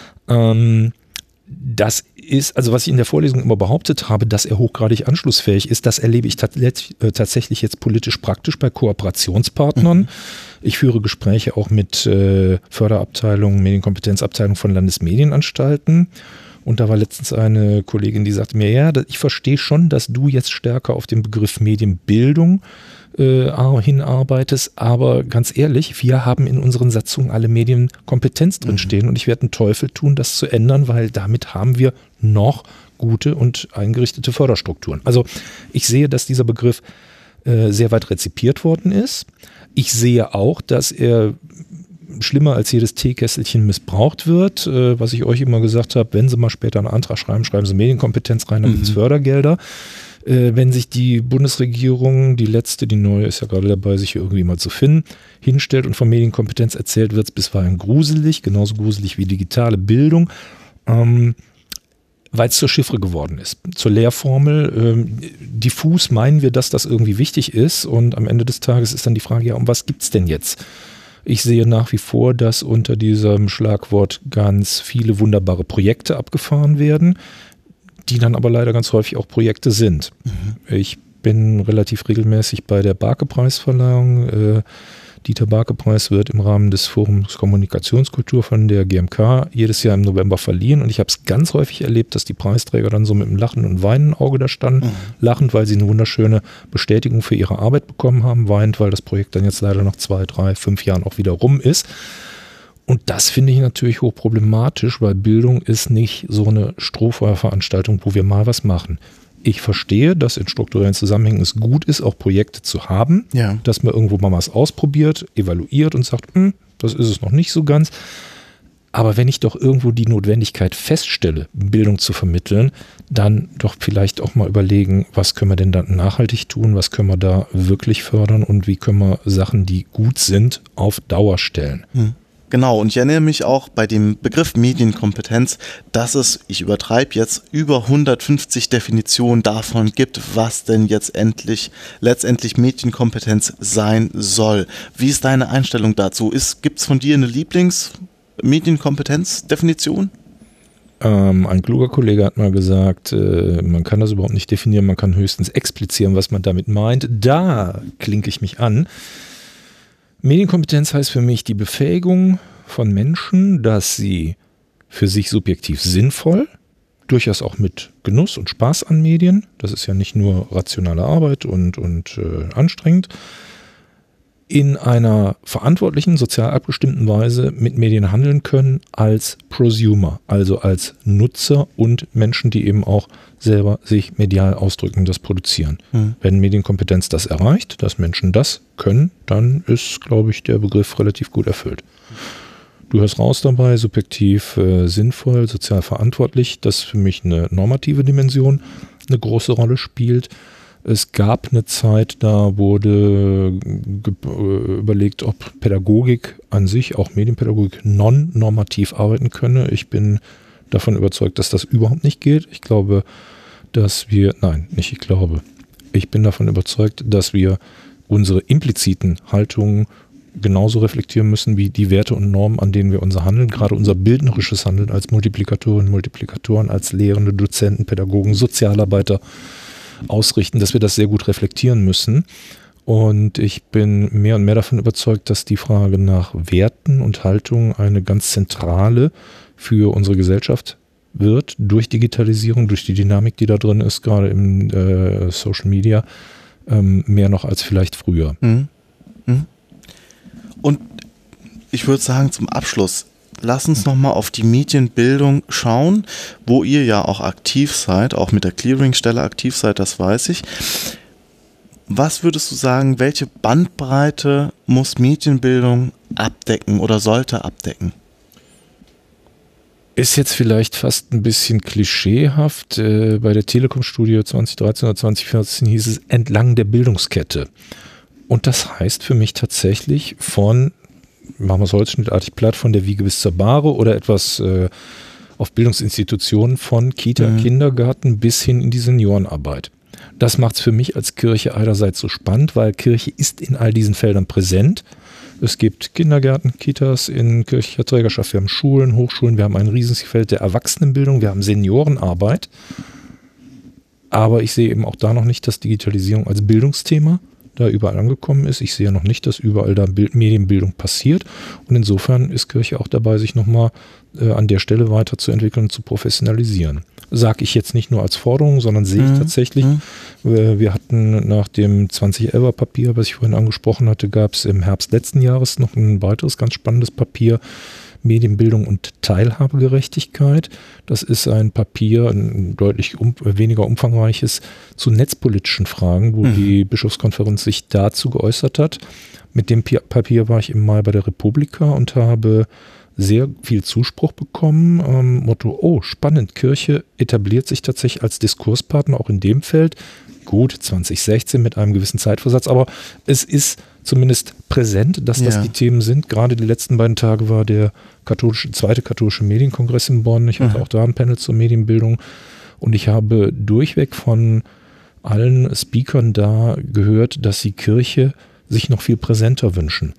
Ähm, das ist, also was ich in der Vorlesung immer behauptet habe, dass er hochgradig anschlussfähig ist, das erlebe ich tats- äh, tatsächlich jetzt politisch praktisch bei Kooperationspartnern. Mhm. Ich führe Gespräche auch mit äh, Förderabteilungen, Medienkompetenzabteilungen von Landesmedienanstalten. Und da war letztens eine Kollegin, die sagte mir, ja, ich verstehe schon, dass du jetzt stärker auf den Begriff Medienbildung äh, hinarbeitest, aber ganz ehrlich, wir haben in unseren Satzungen alle Medienkompetenz drinstehen mhm. und ich werde einen Teufel tun, das zu ändern, weil damit haben wir noch gute und eingerichtete Förderstrukturen. Also ich sehe, dass dieser Begriff äh, sehr weit rezipiert worden ist. Ich sehe auch, dass er schlimmer als jedes Teekesselchen missbraucht wird, äh, was ich euch immer gesagt habe, wenn Sie mal später einen Antrag schreiben, schreiben Sie Medienkompetenz rein, dann gibt es mhm. Fördergelder. Äh, wenn sich die Bundesregierung, die letzte, die neue ist ja gerade dabei, sich hier irgendwie mal zu finden, hinstellt und von Medienkompetenz erzählt, wird es bisweilen gruselig, genauso gruselig wie digitale Bildung, ähm, weil es zur Chiffre geworden ist, zur Lehrformel. Ähm, diffus meinen wir, dass das irgendwie wichtig ist und am Ende des Tages ist dann die Frage, ja, um was gibt es denn jetzt? Ich sehe nach wie vor, dass unter diesem Schlagwort ganz viele wunderbare Projekte abgefahren werden, die dann aber leider ganz häufig auch Projekte sind. Mhm. Ich bin relativ regelmäßig bei der Barke-Preisverleihung. Äh, Dieter Barke-Preis wird im Rahmen des Forums Kommunikationskultur von der G M K jedes Jahr im November verliehen und ich habe es ganz häufig erlebt, dass die Preisträger dann so mit einem lachenden und weinenden Auge da standen. Mhm. Lachend, weil sie eine wunderschöne Bestätigung für ihre Arbeit bekommen haben, weinend, weil das Projekt dann jetzt leider nach zwei, drei, fünf Jahren auch wieder rum ist. Und das finde ich natürlich hochproblematisch, weil Bildung ist nicht so eine Strohfeuerveranstaltung, wo wir mal was machen. Ich verstehe, dass in strukturellen Zusammenhängen es gut ist, auch Projekte zu haben, ja. dass man irgendwo mal was ausprobiert, evaluiert und sagt, hm, das ist es noch nicht so ganz. Aber wenn ich doch irgendwo die Notwendigkeit feststelle, Bildung zu vermitteln, dann doch vielleicht auch mal überlegen, was können wir denn dann nachhaltig tun, was können wir da wirklich fördern und wie können wir Sachen, die gut sind, auf Dauer stellen. Hm. Genau, und ich erinnere mich auch bei dem Begriff Medienkompetenz, dass es, ich übertreibe jetzt, über hundertfünfzig Definitionen davon gibt, was denn jetzt endlich, letztendlich Medienkompetenz sein soll. Wie ist deine Einstellung dazu? Gibt es von dir eine Lieblings-Medienkompetenz-Definition? Ähm, ein kluger Kollege hat mal gesagt, äh, man kann das überhaupt nicht definieren, man kann höchstens explizieren, was man damit meint. Da klinke ich mich an. Medienkompetenz heißt für mich die Befähigung von Menschen, dass sie für sich subjektiv sinnvoll, durchaus auch mit Genuss und Spaß an Medien, das ist ja nicht nur rationale Arbeit und, und äh, anstrengend, in einer verantwortlichen, sozial abgestimmten Weise mit Medien handeln können als Prosumer, also als Nutzer und Menschen, die eben auch selber sich medial ausdrücken, das produzieren. Mhm. Wenn Medienkompetenz das erreicht, dass Menschen das können, dann ist, glaube ich, der Begriff relativ gut erfüllt. Du hörst raus dabei, subjektiv äh, sinnvoll, sozial verantwortlich, das für mich eine normative Dimension eine große Rolle spielt. Es gab eine Zeit, da wurde überlegt, ob Pädagogik an sich, auch Medienpädagogik, non-normativ arbeiten könne. Ich bin davon überzeugt, dass das überhaupt nicht geht. Ich glaube, dass wir, nein, nicht ich glaube, ich bin davon überzeugt, dass wir unsere impliziten Haltungen genauso reflektieren müssen wie die Werte und Normen, an denen wir unser Handeln, gerade unser bildnerisches Handeln als Multiplikatorinnen, Multiplikatoren, als Lehrende, Dozenten, Pädagogen, Sozialarbeiter ausrichten, dass wir das sehr gut reflektieren müssen. Und ich bin mehr und mehr davon überzeugt, dass die Frage nach Werten und Haltungen eine ganz zentrale für unsere Gesellschaft wird, durch Digitalisierung, durch die Dynamik, die da drin ist, gerade im äh, Social Media, ähm, mehr noch als vielleicht früher. Mhm. Mhm. Und ich würde sagen, zum Abschluss, lass uns nochmal auf die Medienbildung schauen, wo ihr ja auch aktiv seid, auch mit der Clearingstelle aktiv seid, das weiß ich. Was würdest du sagen, welche Bandbreite muss Medienbildung abdecken oder sollte abdecken? Ist jetzt vielleicht fast ein bisschen klischeehaft. Äh, bei der Telekom-Studie zwanzig dreizehn oder zwanzig vierzehn hieß es entlang der Bildungskette. Und das heißt für mich tatsächlich von, machen wir es holzschnittartig platt, von der Wiege bis zur Bahre oder etwas äh, auf Bildungsinstitutionen von Kita, mhm. Kindergarten bis hin in die Seniorenarbeit. Das macht es für mich als Kirche einerseits so spannend, weil Kirche ist in all diesen Feldern präsent. Es gibt Kindergärten, Kitas in kirchlicher Trägerschaft, wir haben Schulen, Hochschulen, wir haben ein riesiges Feld der Erwachsenenbildung, wir haben Seniorenarbeit. Aber ich sehe eben auch da noch nicht, dass Digitalisierung als Bildungsthema da überall angekommen ist. Ich sehe noch nicht, dass überall da Bild- Medienbildung passiert. Und insofern ist Kirche auch dabei, sich nochmal äh, an der Stelle weiterzuentwickeln und zu professionalisieren. Sage ich jetzt nicht nur als Forderung, sondern sehe ich mhm. tatsächlich. Mhm. Wir, wir hatten nach dem zwanzig elfer Papier, was ich vorhin angesprochen hatte, gab es im Herbst letzten Jahres noch ein weiteres ganz spannendes Papier, Medienbildung und Teilhabegerechtigkeit. Das ist ein Papier, ein deutlich um, weniger umfangreiches, zu netzpolitischen Fragen, wo mhm. die Bischofskonferenz sich dazu geäußert hat. Mit dem Papier war ich im Mai bei der Republika und habe sehr viel Zuspruch bekommen. Ähm, Motto, oh, spannend, Kirche etabliert sich tatsächlich als Diskurspartner auch in dem Feld. Gut, zwanzig sechzehn mit einem gewissen Zeitversatz, aber es ist zumindest präsent, dass ja. das die Themen sind. Gerade die letzten beiden Tage war der katholische, zweite katholische Medienkongress in Bonn. Ich hatte mhm. auch da ein Panel zur Medienbildung und ich habe durchweg von allen Speakern da gehört, dass sie Kirche sich noch viel präsenter wünschen.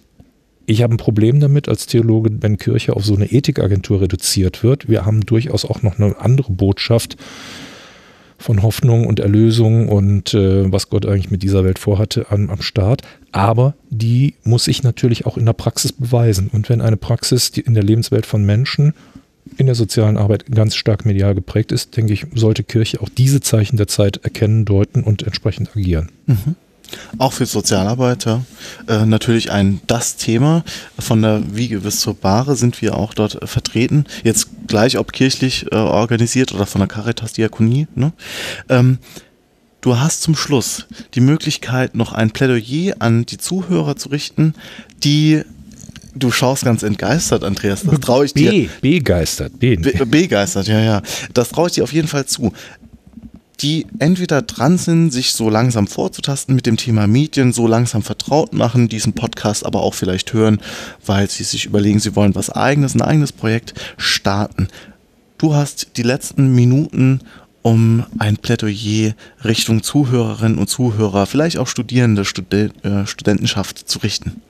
Ich habe ein Problem damit als Theologe, wenn Kirche auf so eine Ethikagentur reduziert wird. Wir haben durchaus auch noch eine andere Botschaft von Hoffnung und Erlösung und äh, was Gott eigentlich mit dieser Welt vorhatte am, am Start. Aber die muss sich natürlich auch in der Praxis beweisen. Und wenn eine Praxis die in der Lebenswelt von Menschen in der sozialen Arbeit ganz stark medial geprägt ist, denke ich, sollte Kirche auch diese Zeichen der Zeit erkennen, deuten und entsprechend agieren. Mhm. Auch für Sozialarbeiter äh, natürlich ein das Thema. Von der Wiege bis zur Bahre sind wir auch dort äh, vertreten. Jetzt gleich, ob kirchlich äh, organisiert oder von der Caritas Diakonie. Ne? Ähm, du hast zum Schluss die Möglichkeit, noch ein Plädoyer an die Zuhörer zu richten, die... Du schaust ganz entgeistert, Andreas. Das traue ich dir. Be- begeistert. Be- Be- begeistert, ja, ja. Das traue ich dir auf jeden Fall zu. Die entweder dran sind, sich so langsam vorzutasten mit dem Thema Medien, so langsam vertraut machen, diesen Podcast aber auch vielleicht hören, weil sie sich überlegen, sie wollen was Eigenes, ein eigenes Projekt starten. Du hast die letzten Minuten, um ein Plädoyer Richtung Zuhörerinnen und Zuhörer, vielleicht auch Studierende, Studen- äh, Studentenschaft zu richten.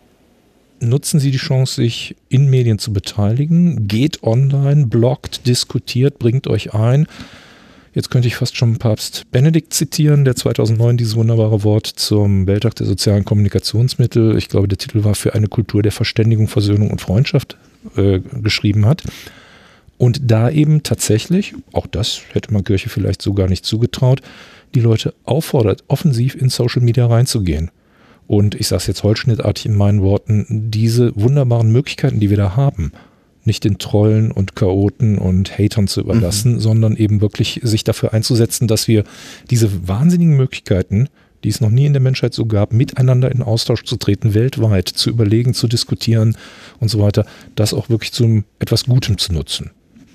Nutzen Sie die Chance, sich in Medien zu beteiligen. Geht online, bloggt, diskutiert, bringt euch ein. Jetzt könnte ich fast schon Papst Benedikt zitieren, der zweitausendneun dieses wunderbare Wort zum Welttag der sozialen Kommunikationsmittel, ich glaube der Titel war für eine Kultur der Verständigung, Versöhnung und Freundschaft äh, geschrieben hat. Und da eben tatsächlich, auch das hätte man Kirche vielleicht so gar nicht zugetraut, die Leute auffordert, offensiv in Social Media reinzugehen. Und ich sage es jetzt holzschnittartig in meinen Worten, diese wunderbaren Möglichkeiten, die wir da haben, nicht den Trollen und Chaoten und Hatern zu überlassen, mhm. sondern eben wirklich sich dafür einzusetzen, dass wir diese wahnsinnigen Möglichkeiten, die es noch nie in der Menschheit so gab, miteinander in Austausch zu treten, weltweit, zu überlegen, zu diskutieren und so weiter, das auch wirklich zum etwas Gutem zu nutzen.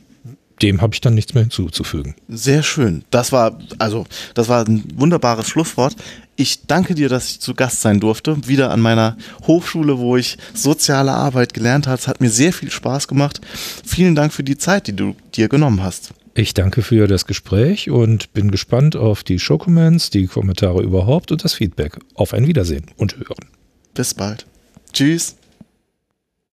Dem habe ich dann nichts mehr hinzuzufügen. Sehr schön. Das war, also, das war ein wunderbares Schlusswort. Ich danke dir, dass ich zu Gast sein durfte. Wieder an meiner Hochschule, wo ich soziale Arbeit gelernt habe. Es hat mir sehr viel Spaß gemacht. Vielen Dank für die Zeit, die du dir genommen hast. Ich danke für das Gespräch und bin gespannt auf die Show-Comments, die Kommentare überhaupt und das Feedback. Auf ein Wiedersehen und Hören. Bis bald. Tschüss.